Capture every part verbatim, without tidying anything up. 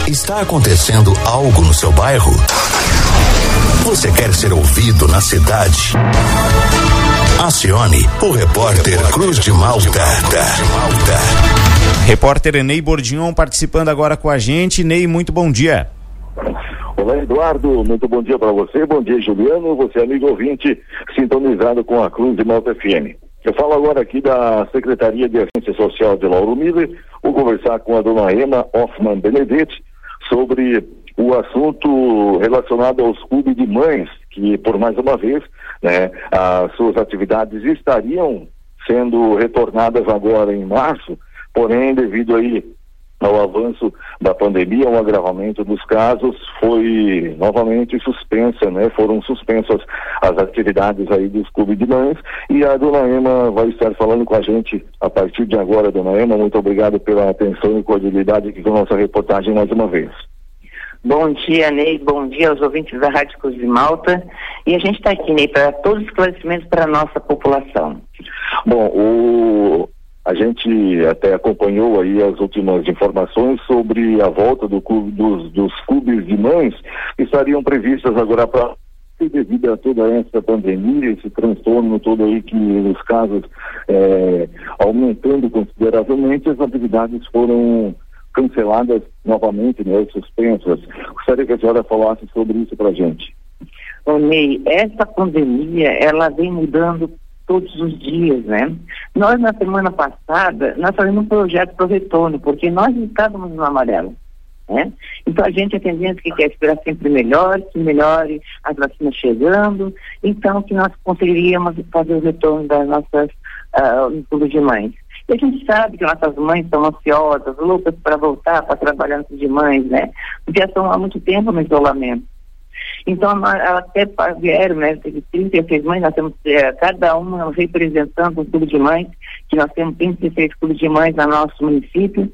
Está acontecendo algo no seu bairro? Você quer ser ouvido na cidade? Acione o repórter Cruz de Malta. Repórter Ney Bordignon participando agora com a gente. Ney, muito bom dia. Olá, Eduardo, muito bom dia para você, bom dia, Juliano, você amigo ouvinte, sintonizado com a Cruz de Malta F M. Eu falo agora aqui da Secretaria de Assistência Social de Lauro Miller, vou conversar com a dona Emma Hoffman Benedetti sobre o assunto relacionado aos clubes de mães, que por mais uma vez, né, as suas atividades estariam sendo retornadas agora em março, porém devido aí ao avanço da pandemia, o agravamento dos casos, foi novamente suspensa, né? Foram suspensas as atividades aí dos clubes de mães, e a dona Emma vai estar falando com a gente a partir de agora. Dona Emma, muito obrigado pela atenção e cordialidade aqui com a nossa reportagem mais uma vez. Bom dia, Ney, bom dia aos ouvintes da Rádio Cruz de Malta, e a gente está aqui, Ney, para todos os esclarecimentos para a nossa população. Bom, o... a gente até acompanhou aí as últimas informações sobre a volta do clube, dos, dos clubes de mães que estariam previstas agora para, devido a toda essa pandemia, esse transtorno todo aí que os casos é, aumentando consideravelmente, as atividades foram canceladas novamente, né, suspensas. Gostaria que a senhora falasse sobre isso para a gente. Ô, Ney, essa pandemia, ela vem mudando todos os dias, né? Nós, na semana passada, nós fazemos um projeto para o retorno, porque nós estávamos no amarelo, né? Então, a gente, a tendência que quer esperar sempre melhor, que melhore as vacinas chegando, então, que nós conseguiríamos fazer o retorno das nossas uh, clubes de mães. E a gente sabe que nossas mães estão ansiosas, loucas para voltar, para trabalhar no clube de mães, né? Porque já estão há muito tempo no isolamento. Então, elas até vieram, né, teve trinta e seis mães, nós temos é, cada uma representando um clube de mães, que nós temos trinta e seis clubes de mães no nosso município,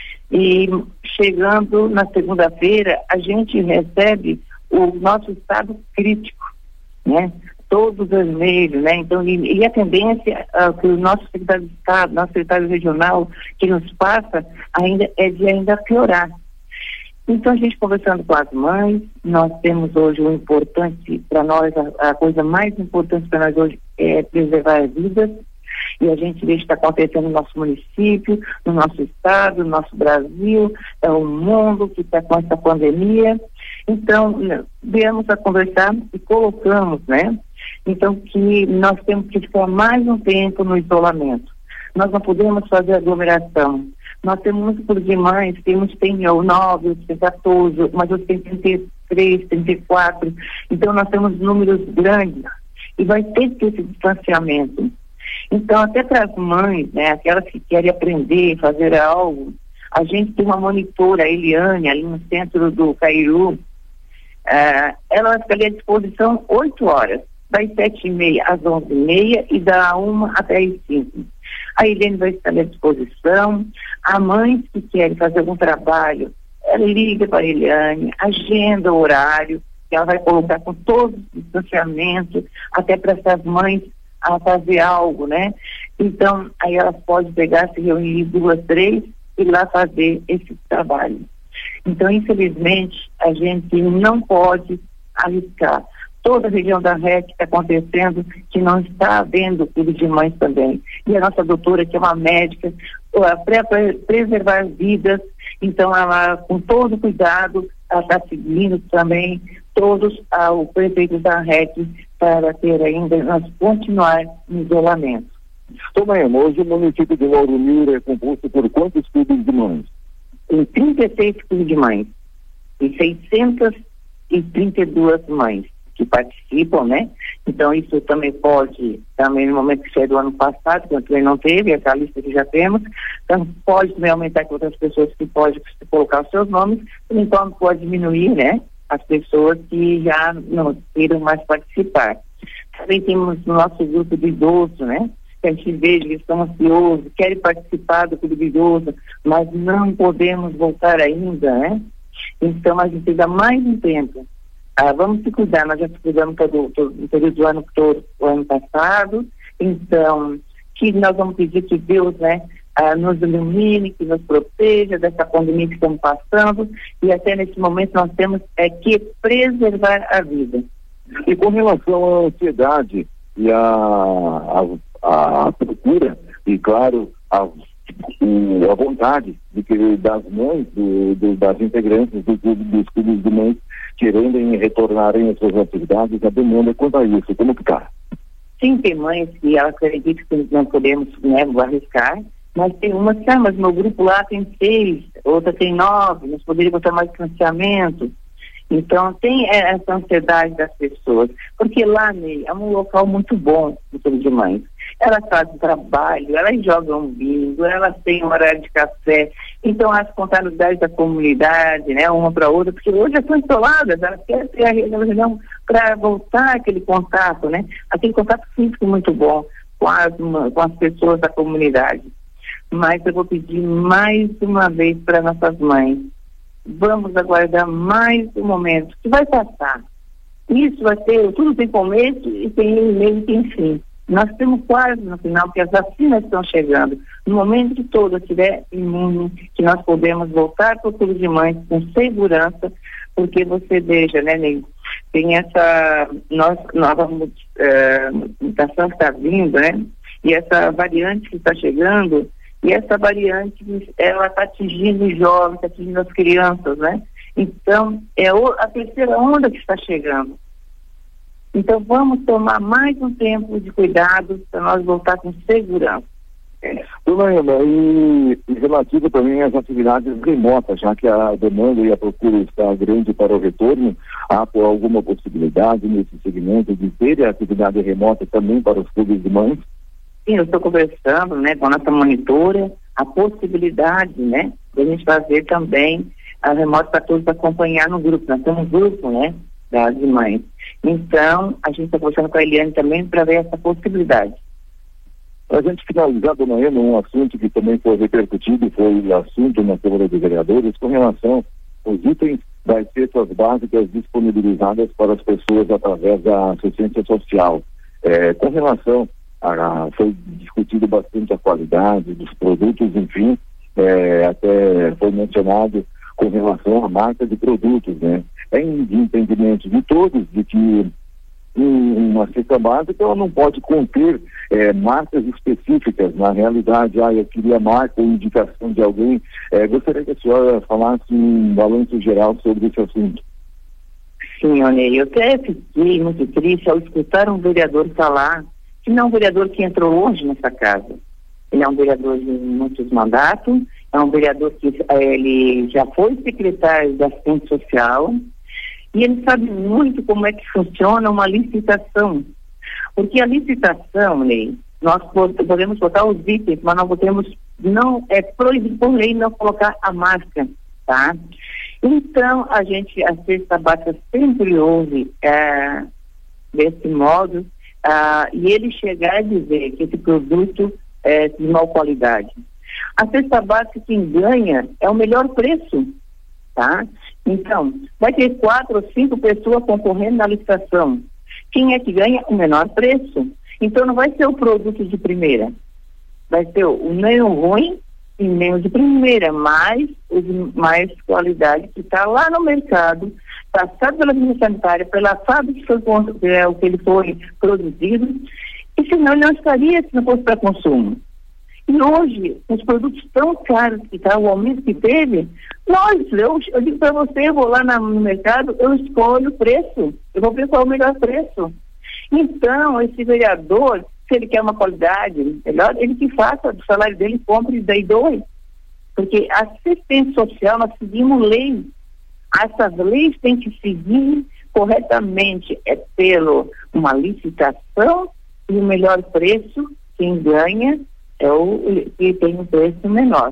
e chegando na segunda-feira, a gente recebe o nosso estado crítico, né, todos os meses, né, então, e, e a tendência uh, que o nosso secretário de Estado, nosso secretário regional, que nos passa, ainda é de ainda piorar. Então, a gente conversando com as mães, nós temos hoje o importante para nós, a, a coisa mais importante para nós hoje é preservar vidas, e a gente vê que está acontecendo no nosso município, no nosso estado, no nosso Brasil, é o mundo que está com essa pandemia. Então, viemos a conversar e colocamos, né? Então, que nós temos que ficar mais um tempo no isolamento. Nós não podemos fazer aglomeração. Nós temos muitos clubes de mães, temos tem o nove, tem quatorze, mas outros tem trinta e três, trinta e quatro. Então, nós temos números grandes e vai ter que ter esse distanciamento. Então, até para as mães, né, aquelas que querem aprender, fazer algo, a gente tem uma monitora, a Eliane, ali no centro do Cairu, uh, ela vai ficar à disposição oito horas, das sete e meia às onze e meia e da uma até as cinco. A Eliane vai estar à disposição. A mães que querem fazer algum trabalho, ela liga para a Eliane, agenda o horário, que ela vai colocar com todo o distanciamento, até para essas mães a fazer algo, né? Então, aí elas podem pegar, se reunir duas, três e lá fazer esse trabalho. Então, infelizmente, a gente não pode arriscar. Toda a região da R E C está acontecendo, que não está havendo clube de mães também. E a nossa doutora, que é uma médica, para preservar vidas, então ela, com todo cuidado, ela está seguindo também todos ah, os prefeitos da R E C para ter ainda, nós continuar no isolamento. Toma, hoje o município de Lauro Miller é composto por quantos clubes de mães? Tem trinta e seis clubes de mães e seiscentas e trinta e duas mães que participam, né? Então isso também pode, também no momento que saiu do ano passado, quando também não teve, essa lista que já temos, então pode também aumentar com outras pessoas que podem colocar os seus nomes, então pode diminuir, né? As pessoas que já não queiram mais participar. Também temos o nosso grupo de idoso, né? Que a gente vê que estão ansiosos, querem participar do clube de idoso, mas não podemos voltar ainda, né? Então a gente precisa mais um tempo. Ah, vamos se cuidar, nós já se cuidamos todo, todo, no período do ano todo, o ano passado, então, que nós vamos pedir que Deus, né, ah, nos ilumine, que nos proteja dessa pandemia que estamos passando, e até nesse momento nós temos é, que preservar a vida. E com relação à ansiedade e a, a, a procura, e claro, a, o, a vontade de que das mães, do, do, das integrantes do clube, dos clubes de mães, querendo retornarem às suas atividades, a demanda quanto a isso, como que está? Sim, tem mães que elas acreditam que não podemos, né, arriscar, mas tem umas que, ah, mas meu grupo lá tem seis, outra tem nove, nós poderíamos ter mais financiamento. Então, tem essa ansiedade das pessoas, porque lá, Ney, é um local muito bom do Clube de Mães. Elas fazem trabalho, elas jogam bingo, elas têm um horário de café, então as contabilidades da comunidade, né, uma para outra, porque hoje já estão isoladas, elas querem ter a reunião para voltar aquele contato, né, aquele contato físico muito bom com as, com as pessoas da comunidade. Mas eu vou pedir mais uma vez para nossas mães, vamos aguardar mais um momento, que vai passar. Isso vai ter, tudo tem começo e tem meio e tem fim. Nós estamos quase no final, porque as vacinas estão chegando. No momento que todo estiver imune, que nós podemos voltar para o Clube de Mães com segurança, porque você veja, né, Ney, tem essa nós, nova uh, mutação que está vindo, né, e essa variante que está chegando, e essa variante, ela está atingindo os jovens, está atingindo as crianças, né? Então, é a terceira onda que está chegando. Então, vamos tomar mais um tempo de cuidado para nós voltar com segurança. É. Dona Ana, e, e relativo também às atividades remotas, já que a demanda e a procura está grande para o retorno, há por alguma possibilidade nesse segmento de ter a atividade remota também para os clubes de mães? Sim, eu estou conversando, né, com a nossa monitora, a possibilidade, né, de a gente fazer também a remota para todos acompanhar no grupo. Nós temos um grupo, né, das mães. Então, a gente está conversando com a Eliane também para ver essa possibilidade. Para a gente finalizar, dona Ana, um assunto que também foi repercutido, foi assunto na Câmara de Vereadores, com relação aos itens das cestas básicas disponibilizadas para as pessoas através da assistência social. É, com relação a, foi discutido bastante a qualidade dos produtos, enfim, é, até foi mencionado com relação à marca de produtos, né? É de entendimento de todos de que uma cesta básica ela não pode conter é, marcas específicas. Na realidade, ah, eu queria marca ou indicação de alguém. É, gostaria que a senhora falasse um balanço geral sobre esse assunto. Sim, Onei, eu até fiquei muito triste ao escutar um vereador falar que não é um vereador que entrou hoje nessa casa. Ele é um vereador de muitos mandatos, é um vereador que ele já foi secretário da Assistência Social e ele sabe muito como é que funciona uma licitação. Porque a licitação, Ney, nós podemos botar os itens, mas não podemos, não é proibido por lei não colocar a marca, tá? Então, a gente, a cesta básica sempre ouve é, desse modo, ah, e ele chegar a dizer que esse produto é de mal qualidade. A cesta básica, quem ganha é o melhor preço, tá? Então, vai ter quatro ou cinco pessoas concorrendo na licitação. Quem é que ganha? O menor preço. Então, não vai ser o produto de primeira. Vai ser o nem o ruim e nem o de primeira, mas o de mais qualidade que está lá no mercado, passado pela vigilância sanitária, pela fábrica que foi é, o que ele foi produzido, e senão ele não estaria se não fosse para consumo. E hoje, os produtos tão caros que está, o aumento que teve, nós, eu, eu digo para você, eu vou lá na, no mercado, eu escolho o preço, eu vou ver qual é o melhor preço. Então, esse vereador, se ele quer uma qualidade melhor, ele que faça do salário dele, compre e daí doe. Porque a assistência social, nós seguimos lei. Essas leis têm que seguir corretamente, é pelo uma licitação e o melhor preço, quem ganha é o que tem um preço menor.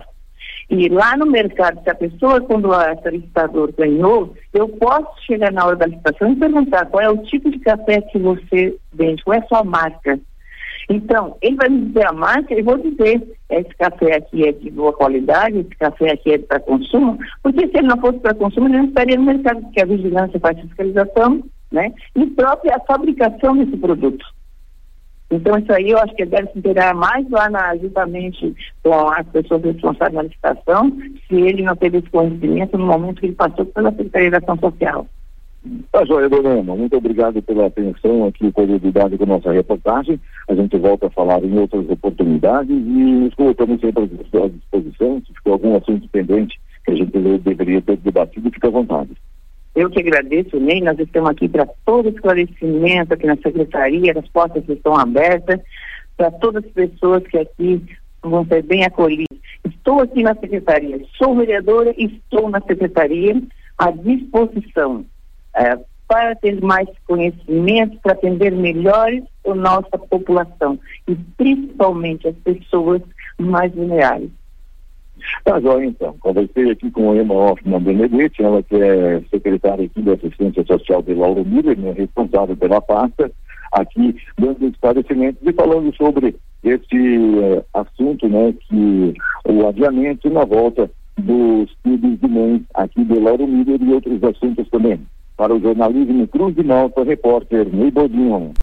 E lá no mercado, se a pessoa, quando essa licitador ganhou, eu posso chegar na hora da licitação e perguntar qual é o tipo de café que você vende, qual é a sua marca. Então, ele vai me dizer a marca e vou dizer, esse café aqui é de boa qualidade, esse café aqui é para consumo, porque se ele não fosse para consumo, ele não estaria no mercado, porque a vigilância faz fiscalização, né? E própria a fabricação desse produto. Então, isso aí eu acho que ele deve se inteirar mais lá na, juntamente com as pessoas responsáveis na licitação, se ele não teve esse conhecimento no momento que ele passou pela Secretaria da Ação Social. Tá joia, dona Ana. Muito obrigado pela atenção aqui, por curiosidade com a nossa reportagem. A gente volta a falar em outras oportunidades e colocamos sempre à disposição. Se ficou algum assunto pendente que a gente deveria ter debatido, fica à vontade. Eu que agradeço, Ney. Nós estamos aqui para todo esclarecimento aqui na Secretaria, as portas estão abertas para todas as pessoas que aqui vão ser bem acolhidas. Estou aqui na Secretaria, sou vereadora e estou na Secretaria à disposição é, para ter mais conhecimento, para atender melhor a nossa população e principalmente as pessoas mais vulneráveis. Tá joia, então. Conversei aqui com a Emma Hoffman Benedetti, ela que é secretária aqui da Assistência Social de Lauro Miller, né, responsável pela pasta, aqui dando esclarecimentos e falando sobre esse uh, assunto, né, que o adiamento na volta dos clubes de mães aqui de Lauro Miller e outros assuntos também. Para o jornalismo Cruz de Malta, repórter Ney Bodinho.